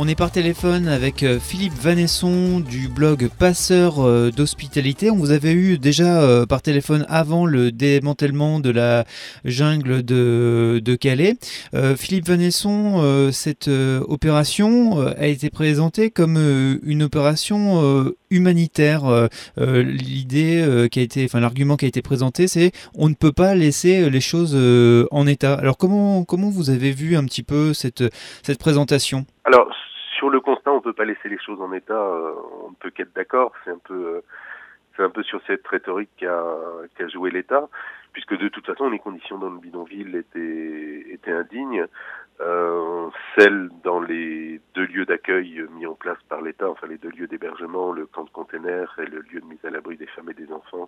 On est par téléphone avec Philippe Vanesson du blog Passeurs d'Hospitalité. On vous avait eu déjà par téléphone avant le démantèlement de la jungle de Calais. Philippe Vanesson, cette opération a été présentée comme une opération humanitaire. L'idée l'argument qui a été présenté, c'est on ne peut pas laisser les choses en état. Alors comment vous avez vu un petit peu cette présentation? Alors, sur le constat, on ne peut pas laisser les choses en état, on ne peut qu'être d'accord. C'est un peu sur cette rhétorique qu'a joué l'État, puisque de toute façon, les conditions dans le bidonville étaient indignes. Celles dans les deux lieux d'accueil mis en place par l'État, enfin les deux lieux d'hébergement, le camp de containers et le lieu de mise à l'abri des femmes et des enfants,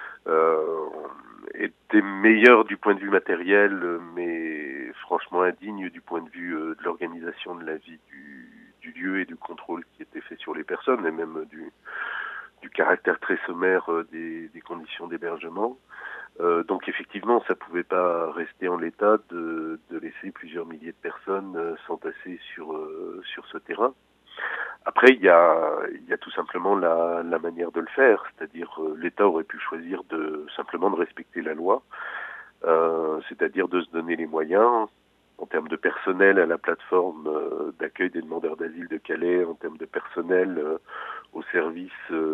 étaient meilleures du point de vue matériel, mais franchement indignes du point de vue de l'organisation de la vie du lieu et du contrôle qui était fait sur les personnes, et même du caractère très sommaire des conditions d'hébergement. Donc effectivement, ça pouvait pas rester en l'état de laisser plusieurs milliers de personnes s'entasser sur ce terrain. Après, il y a tout simplement la manière de le faire, c'est-à-dire l'État aurait pu choisir simplement de respecter la loi, c'est-à-dire de se donner les moyens en termes de personnel à la plateforme d'accueil des demandeurs d'asile de Calais, en termes de personnel au service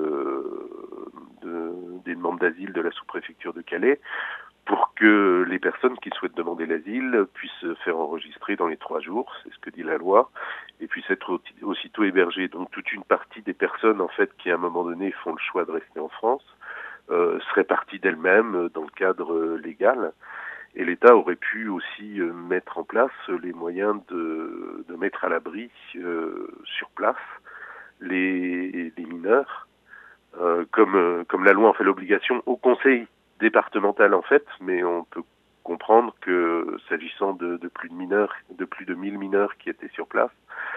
des demandes d'asile de la sous-préfecture de Calais, pour que les personnes qui souhaitent demander l'asile puissent se faire enregistrer dans les 3 jours, c'est ce que dit la loi, et puissent être aussitôt hébergées. Donc toute une partie des personnes en fait qui à un moment donné font le choix de rester en France seraient parties d'elles-mêmes dans le cadre légal. Et l'État aurait pu aussi mettre en place les moyens de mettre à l'abri sur place les mineurs, comme la loi en fait l'obligation au Conseil départemental en fait, mais on peut comprendre que s'agissant de plus de mineurs, de plus de 1000 mineurs qui étaient sur place,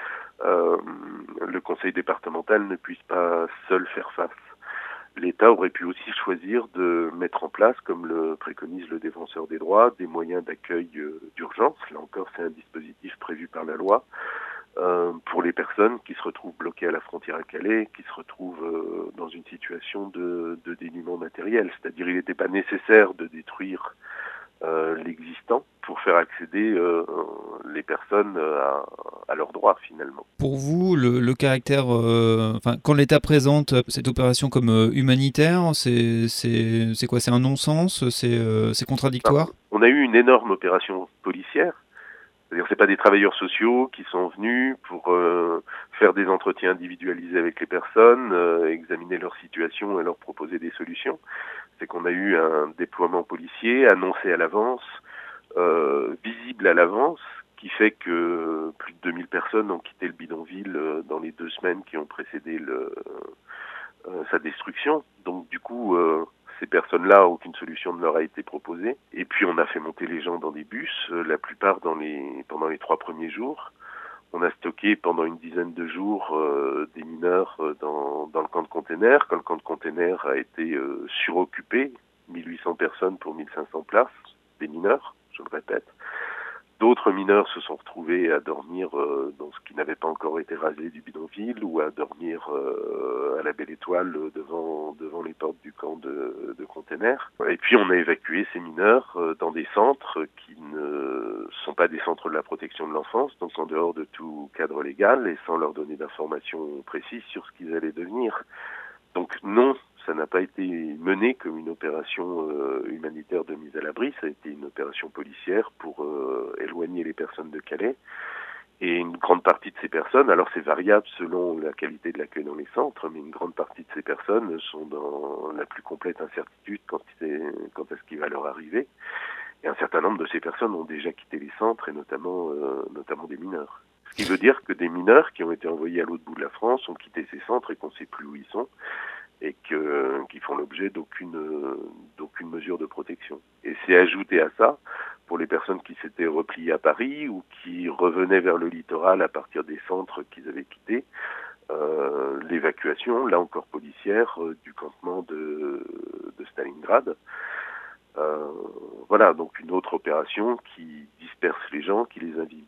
le Conseil départemental ne puisse pas seul faire face. L'État aurait pu aussi choisir de mettre en place, comme le préconise le défenseur des droits, des moyens d'accueil d'urgence. Là encore, c'est un dispositif prévu par la loi pour les personnes qui se retrouvent bloquées à la frontière à Calais, qui se retrouvent dans une situation de dénuement matériel. C'est-à-dire, il n'était pas nécessaire de détruire l'existant pour faire accéder les personnes à leurs droits finalement. Pour vous, le caractère, quand l'État présente cette opération comme humanitaire, c'est quoi? C'est un non-sens? C'est contradictoire? On a eu une énorme opération policière. C'est-à-dire, c'est pas des travailleurs sociaux qui sont venus pour faire des entretiens individualisés avec les personnes, examiner leur situation et leur proposer des solutions. C'est qu'on a eu un déploiement policier annoncé à l'avance, visible à l'avance, qui fait que plus de 2000 personnes ont quitté le bidonville dans les 2 semaines qui ont précédé sa destruction. Donc du coup, ces personnes-là, aucune solution ne leur a été proposée. Et puis on a fait monter les gens dans des bus, la plupart pendant les 3 premiers jours. On a stocké pendant une dizaine de jours des mineurs dans le camp de containers. Quand le camp de containers a été suroccupé, 1800 personnes pour 1500 places, des mineurs, je le répète. D'autres mineurs se sont retrouvés à dormir dans ce qui n'avait pas encore été rasé du bidonville ou à dormir à la Belle Étoile devant les portes du camp de containers. Et puis on a évacué ces mineurs dans des centres qui ne sont pas des centres de la protection de l'enfance, donc en dehors de tout cadre légal et sans leur donner d'informations précises sur ce qu'ils allaient devenir. Donc non, ça n'a pas été mené comme une opération humanitaire de mise à l'abri, ça a été une opération policière pour éloigner les personnes de Calais. Et une grande partie de ces personnes, alors c'est variable selon la qualité de l'accueil dans les centres, mais une grande partie de ces personnes sont dans la plus complète incertitude quant à ce qui va leur arriver. Et un certain nombre de ces personnes ont déjà quitté les centres, et notamment des mineurs. Ce qui veut dire que des mineurs qui ont été envoyés à l'autre bout de la France ont quitté ces centres et qu'on ne sait plus où ils sont, et qui font l'objet d'aucune mesure de protection. Et c'est ajouté à ça, pour les personnes qui s'étaient repliées à Paris ou qui revenaient vers le littoral à partir des centres qu'ils avaient quittés, l'évacuation, là encore policière, du campement de Stalingrad. Voilà, donc une autre opération qui disperse les gens, qui les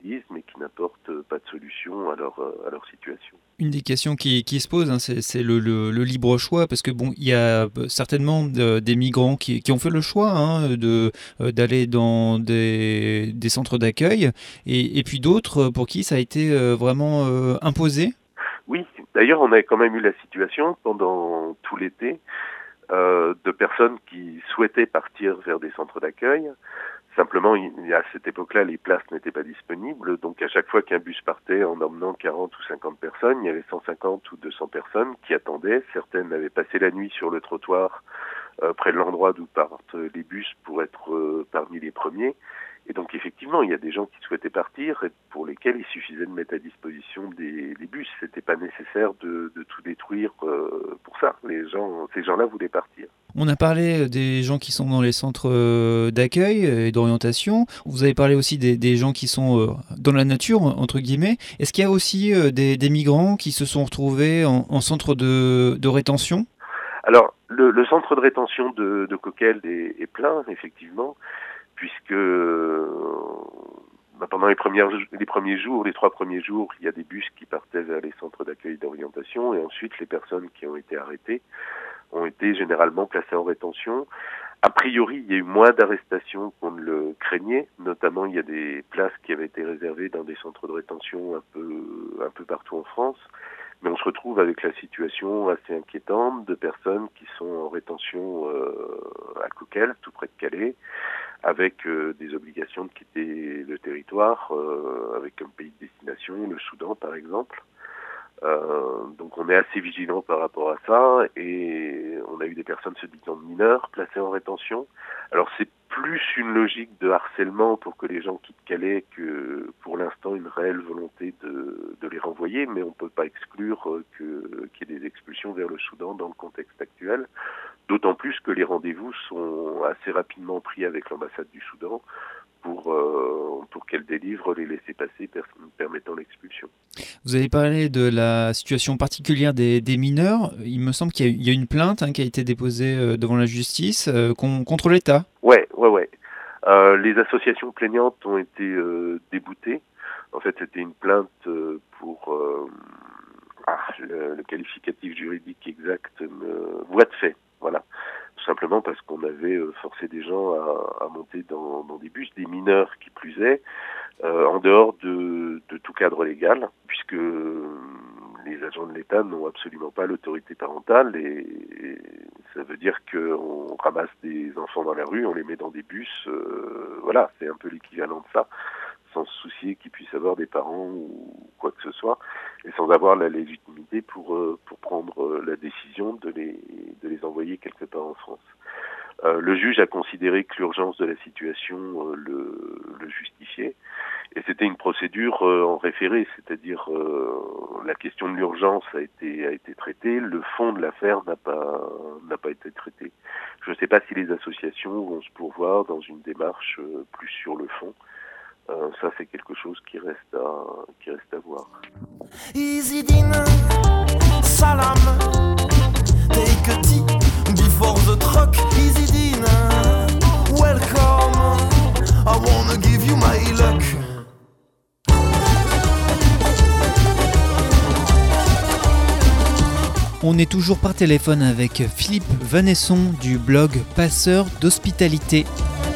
disent, mais qui n'apportent pas de solution à leur situation. Une des questions qui se pose, hein, c'est le libre choix, parce que bon, il y a certainement des migrants qui ont fait le choix d'aller dans des centres d'accueil, et puis d'autres pour qui ça a été vraiment imposé. Oui, d'ailleurs, on a quand même eu la situation pendant tout l'été de personnes qui souhaitaient partir vers des centres d'accueil. Simplement, à cette époque-là, les places n'étaient pas disponibles. Donc, à chaque fois qu'un bus partait en emmenant 40 ou 50 personnes, il y avait 150 ou 200 personnes qui attendaient. Certaines avaient passé la nuit sur le trottoir près de l'endroit d'où partent les bus pour être parmi les premiers. Et donc, effectivement, il y a des gens qui souhaitaient partir et pour lesquels il suffisait de mettre à disposition des bus. C'était pas nécessaire de tout détruire pour ça. Ces gens-là voulaient partir. On a parlé des gens qui sont dans les centres d'accueil et d'orientation. Vous avez parlé aussi des gens qui sont dans la nature, entre guillemets. Est-ce qu'il y a aussi des migrants qui se sont retrouvés en centre de rétention ? Alors, le centre de rétention de Coquelles est plein, effectivement, puisque pendant les 3 premiers jours, il y a des bus qui partaient vers les centres d'accueil d'orientation, et ensuite les personnes qui ont été arrêtées ont été généralement placées en rétention. A priori, il y a eu moins d'arrestations qu'on ne le craignait, notamment il y a des places qui avaient été réservées dans des centres de rétention un peu partout en France. Mais on se retrouve avec la situation assez inquiétante de personnes qui sont en rétention à Coquelles, tout près de Calais, avec des obligations de quitter le territoire, avec comme pays de destination le Soudan par exemple. Donc on est assez vigilant par rapport à ça, et on a eu des personnes se disant mineures placées en rétention. Alors c'est plus une logique de harcèlement pour que les gens quittent Calais que pour l'instant une réelle volonté de les renvoyer, mais on ne peut pas exclure qu'il y ait des expulsions vers le Soudan dans le contexte actuel, d'autant plus que les rendez-vous sont assez rapidement pris avec l'ambassade du Soudan pour qu'elle délivre les laissez-passer permettant l'expulsion. Vous avez parlé de la situation particulière des mineurs. Il me semble qu'il y a une plainte qui a été déposée devant la justice contre l'État. Ouais. Les associations plaignantes ont été déboutées. En fait, c'était une plainte pour le qualificatif juridique exact, voie de fait. Voilà. Tout simplement parce qu'on avait forcé des gens à monter dans des bus, des mineurs qui plus est, en dehors de tout cadre légal, puisque les agents de l'État n'ont absolument pas l'autorité parentale, et ça veut dire qu'on ramasse des enfants dans la rue, on les met dans des bus, voilà, c'est un peu l'équivalent de ça, sans se soucier qu'ils puissent avoir des parents ou quoi que ce soit, et sans avoir la légitimité pour prendre la décision de les envoyer quelque part en France. Le juge a considéré que l'urgence de la situation le justifiait, et c'était une procédure en référé, c'est-à-dire la question de l'urgence a été traitée, le fond de l'affaire n'a pas été traité. Je ne sais pas si les associations vont se pourvoir dans une démarche plus sur le fond. Ça, c'est quelque chose qui reste à voir. Easy dinner, salam, take a tea before the truck. Easy dinner, welcome, I wanna give you my luck. On est toujours par téléphone avec Philippe Vanesson du blog Passeur d'Hospitalité.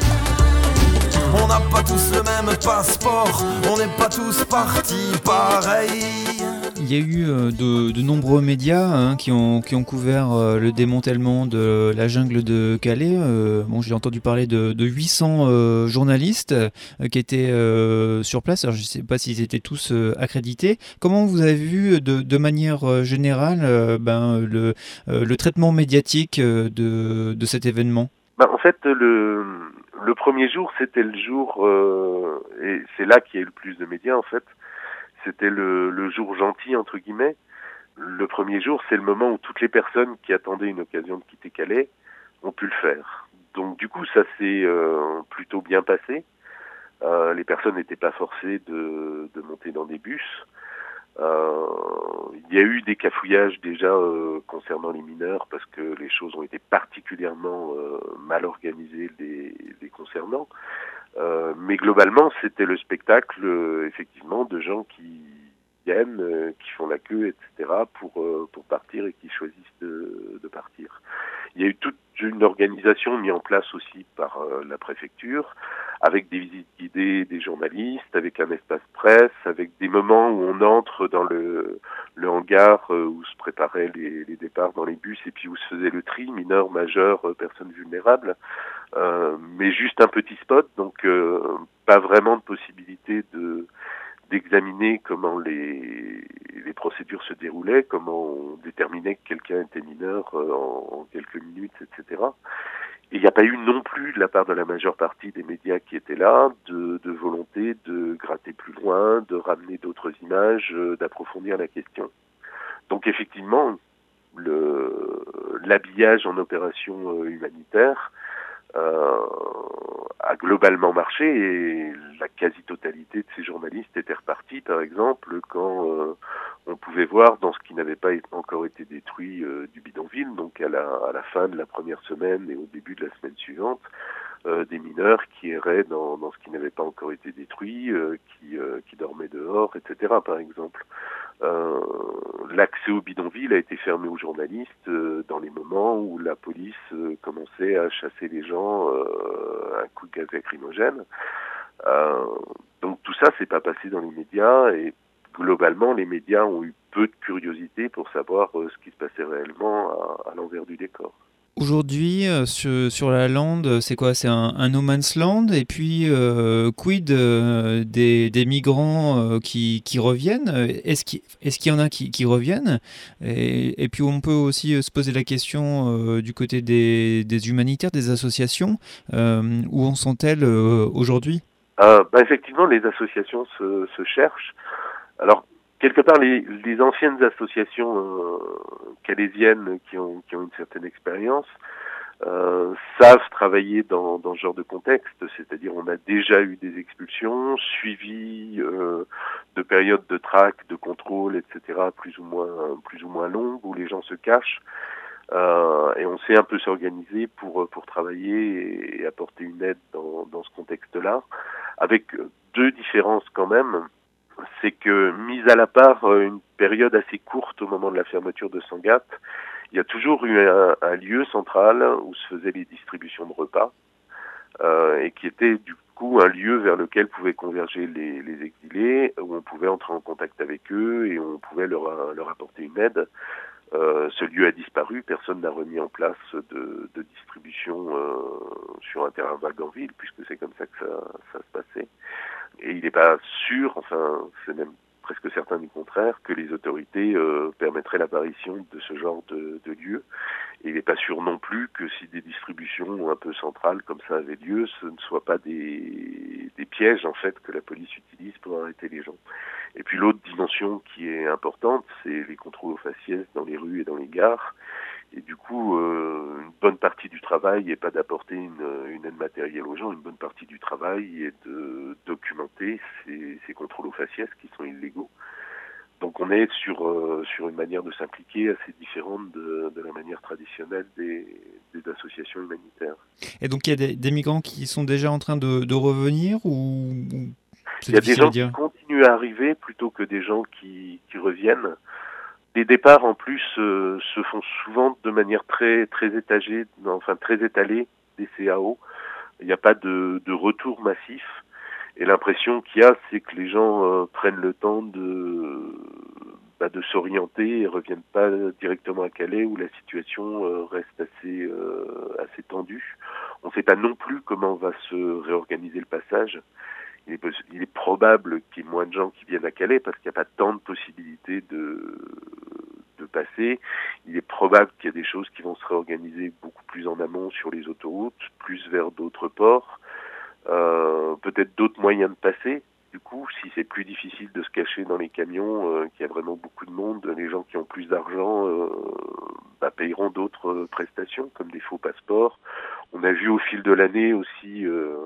On n'a pas tous le même passeport, on n'est pas tous partis pareil. Il y a eu de nombreux médias qui ont couvert le démantèlement de la jungle de Calais. J'ai entendu parler de 800 journalistes qui étaient sur place. Alors, je ne sais pas s'ils étaient tous accrédités. Comment vous avez vu de manière générale le traitement médiatique de cet événement ? En fait, le premier jour, c'était le jour, et c'est là qu'il y a eu le plus de médias en fait, c'était le jour gentil entre guillemets. Le premier jour, c'est le moment où toutes les personnes qui attendaient une occasion de quitter Calais ont pu le faire. Donc du coup, ça s'est plutôt bien passé. Les personnes n'étaient pas forcées de monter dans des bus. Il y a eu des cafouillages déjà concernant les mineurs parce que les choses ont été particulièrement mal organisées les concernant. Mais globalement, c'était le spectacle, effectivement, de gens qui viennent, qui font la queue, etc., pour partir et qui choisissent de partir. Il y a eu toute une organisation mise en place aussi par la préfecture, avec des visites guidées des journalistes, avec un espace presse, avec des moments où on entre dans le hangar où se préparaient les départs dans les bus et puis où se faisait le tri, mineurs, majeurs, personnes vulnérables. Mais juste un petit spot, donc pas vraiment de possibilité d'examiner comment les procédures se déroulaient, comment on déterminait que quelqu'un était mineur en quelques minutes, etc. Et il n'y a pas eu non plus, de la part de la majeure partie des médias qui étaient là, de volonté de gratter plus loin, de ramener d'autres images, d'approfondir la question. Donc effectivement, l'habillage en opération humanitaire a globalement marché et la quasi-totalité de ces journalistes étaient repartis, par exemple, quand on pouvait voir dans ce qui n'avait pas encore été détruit du bidonville, donc à la fin de la première semaine et au début de la semaine suivante, des mineurs qui erraient dans ce qui n'avait pas encore été détruit, qui dormaient dehors, etc., par exemple. L'accès au bidonville a été fermé aux journalistes dans les moments où la police commençait à chasser les gens à un coup de gaz lacrymogène. Donc tout ça, c'est pas passé dans les médias et globalement, les médias ont eu peu de curiosité pour savoir ce qui se passait réellement à l'envers du décor. Aujourd'hui, sur la lande, c'est quoi? C'est un no man's land. Et puis, quid des migrants qui reviennent? Est-ce qu'il y en a qui reviennent? Et puis, on peut aussi se poser la question du côté des humanitaires, des associations. Où en sont-elles aujourd'hui? Effectivement, les associations se cherchent. Alors, quelque part, les anciennes associations calaisiennes qui ont une certaine expérience savent travailler dans ce genre de contexte, c'est-à-dire on a déjà eu des expulsions, suivies de périodes de traque, de contrôle, etc., plus ou moins longues, où les gens se cachent, et on sait un peu s'organiser pour travailler et apporter une aide dans ce contexte-là, avec deux différences quand même. C'est que, mis à la part une période assez courte au moment de la fermeture de Sangatte, il y a toujours eu un lieu central où se faisaient les distributions de repas et qui était du coup un lieu vers lequel pouvaient converger les exilés, où on pouvait entrer en contact avec eux et on pouvait leur apporter une aide. Ce lieu a disparu, personne n'a remis en place de distribution sur un terrain vague en ville, puisque c'est comme ça que ça se passait. Et il n'est pas sûr, enfin c'est même presque certain du contraire, que les autorités permettraient l'apparition de ce genre de lieu. Et il n'est pas sûr non plus que si des distributions un peu centrales comme ça avaient lieu, ce ne soient pas des pièges en fait que la police utilise pour arrêter les gens. Et puis l'autre dimension qui est importante, c'est les contrôles aux faciès dans les rues et dans les gares. Et du coup, une bonne partie du travail n'est pas d'apporter une aide matérielle aux gens, une bonne partie du travail est de documenter ces contrôles aux faciès qui sont illégaux. Donc on est sur une manière de s'impliquer assez différente de la manière traditionnelle des associations humanitaires. Et donc il y a des migrants qui sont déjà en train de revenir ou il y a des gens qui continuent à arriver plutôt que des gens qui reviennent. Les départs en plus se font souvent de manière très étagée, très étalée des CAO. Il n'y a pas de retour massif. Et l'impression qu'il y a, c'est que les gens prennent le temps de s'orienter et reviennent pas directement à Calais où la situation reste assez tendue. On ne sait pas non plus comment va se réorganiser le passage. Il est probable qu'il y ait moins de gens qui viennent à Calais parce qu'il n'y a pas tant de possibilités de passer. Il est probable qu'il y a des choses qui vont se réorganiser beaucoup plus en amont sur les autoroutes, plus vers d'autres ports. Peut-être d'autres moyens de passer. Du coup, si c'est plus difficile de se cacher dans les camions, qu'il y a vraiment beaucoup de monde, les gens qui ont plus d'argent payeront d'autres prestations, comme des faux passeports. On a vu au fil de l'année aussi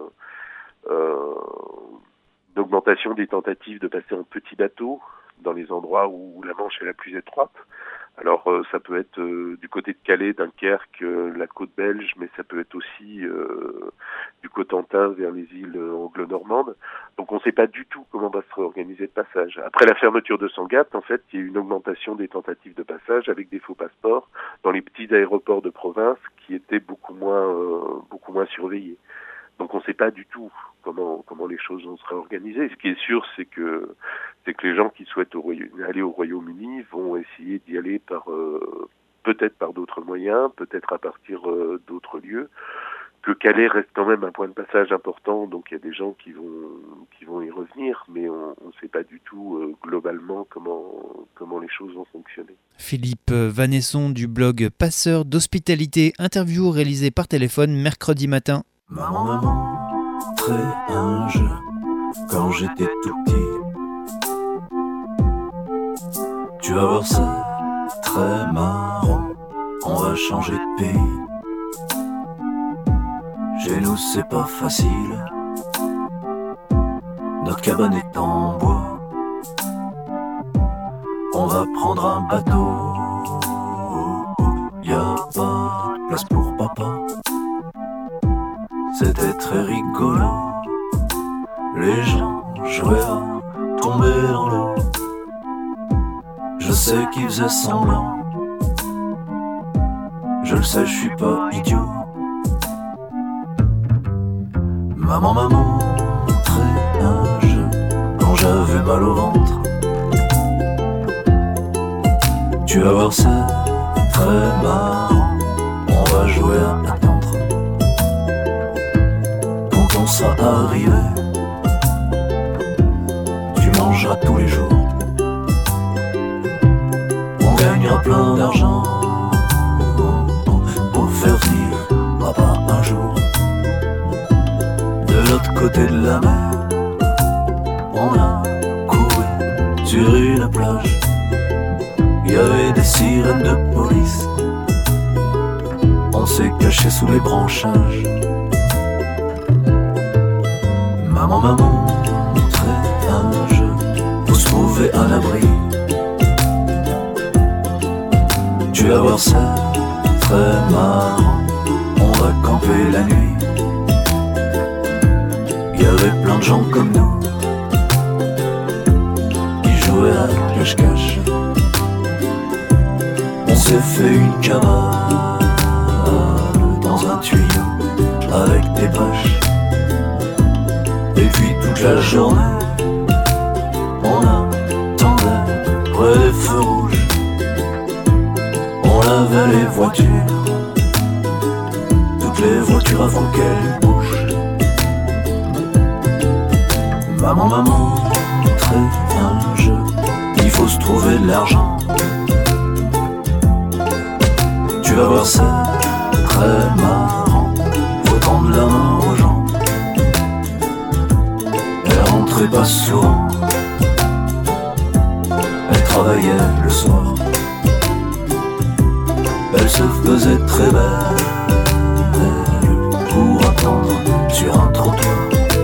une augmentation des tentatives de passer en petit bateau dans les endroits où la Manche est la plus étroite, Alors ça peut être du côté de Calais, Dunkerque, la côte belge, mais ça peut être aussi du Cotentin vers les îles anglo-normandes. Donc on ne sait pas du tout comment va se réorganiser le passage. Après la fermeture de Sangatte, en fait, il y a eu une augmentation des tentatives de passage avec des faux passeports dans les petits aéroports de province qui étaient beaucoup moins surveillés. Donc on ne sait pas du tout comment les choses vont se réorganiser. Ce qui est sûr, c'est que les gens qui souhaitent aller au Royaume-Uni vont essayer d'y aller peut-être par d'autres moyens, peut-être à partir d'autres lieux. Que Calais reste quand même un point de passage important, donc il y a des gens qui vont y revenir, mais on ne sait pas du tout globalement comment les choses vont fonctionner. Philippe Vanesson du blog Passeur d'Hospitalité, interview réalisée par téléphone mercredi matin. Maman, très un jeu quand j'étais tout petit. Tu vas voir ça, très marrant, on va changer de pays. Chez nous c'est pas facile, notre cabane est en bois. On va prendre un bateau, y a pas de place pour papa. C'était très rigolo, les gens jouaient à tomber dans l'eau. Je sais qu'ils faisaient semblant, je le sais, je suis pas idiot. Maman m'a montré un jeu quand j'avais mal au ventre. Tu vas voir, c'est très marrant, on va jouer à attendre. Quand on sera arrivé, tu mangeras tous les jours. On gagnera plein d'argent pour faire venir papa un jour. De l'autre côté de la mer, on a couru sur une plage. Il y avait des sirènes de police, on s'est caché sous les branchages. Maman m'a montré un jeu pour se trouver un abri. Tu vas voir ça, très marrant, on va camper la nuit. Il y avait plein de gens comme nous qui jouaient à cache-cache. On s'est fait une cabane dans un tuyau avec des bâches. Et puis toute la journée, on attendait près des feux rouges. On lavait les voitures, toutes les voitures avant qu'elles bougent. Maman m'a montré un jeu, il faut se trouver de l'argent. Tu vas voir, c'est très marrant, faut tendre la main aux gens. Elle rentrait pas souvent, elle travaillait le soir. Elle se faisait très belle pour attendre sur un trottoir.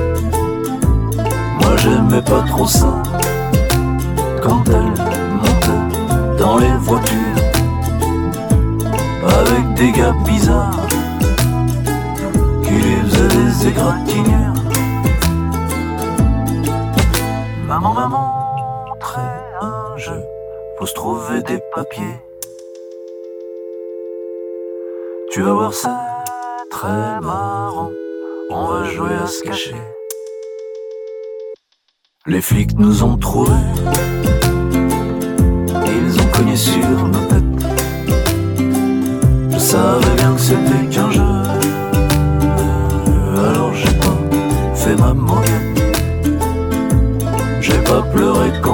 Moi j'aimais pas trop ça, quand elle montait dans les voitures avec des gars bizarres qui lui faisaient des égratignures. Maman m'a montré un jeu, faut se trouver des papiers. Tu vas voir, ça très marrant, on va jouer à se cacher. Les flics nous ont trouvés, ils ont cogné sur nos têtes. Je savais bien que c'était qu'un jeu, alors j'ai pas fait ma moquette. J'ai pas pleuré